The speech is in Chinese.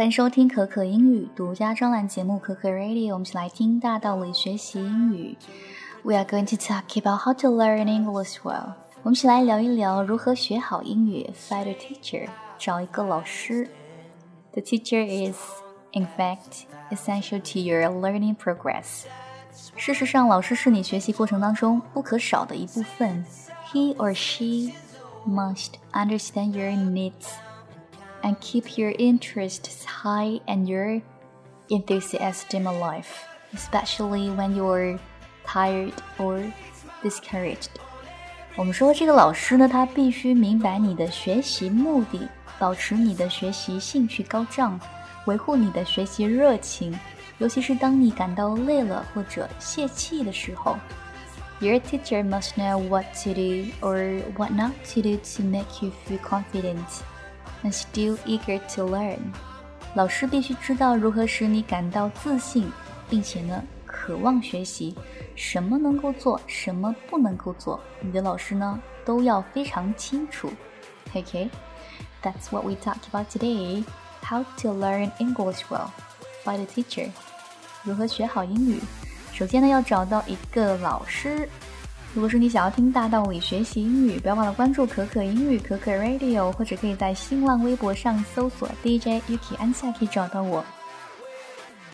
欢迎收听可可英语独家专栏节目可可 Radio， 我们一起来听大道理学习英语。We are going to talk about how to learn English well。我们一起来聊一聊如何学好英语 ，Find a teacher， 找一个老师。The teacher is, in fact, essential to your learning progress。事实上，老师是你学习过程当中不可少的一部分。He or she must understand your needs.And keep your interests high and your enthusiasm alive, especially when you're tired or discouraged. 我们说这个老师呢，他必须明白你的学习目的，保持你的学习兴趣高涨，维护你的学习热情，尤其是当你感到累了或者泄气的时候。Your teacher must know what to do or what not to do to make you feel confident.And still eager to learn. 老师必须知道如何使你感到自信，并且呢，渴望学习。什么能够做，什么不能够做，你的老师呢，都要非常清楚。Okay, that's what we talked about today. How to learn English well. Find a teacher. 如何学好英语？首先呢，要找到一个老师。如果说你想要听大道理学习英语，不要忘了关注可可英语可可 Radio， 或者可以在新浪微博上搜索 DJ Yuki 安夏可以找到我。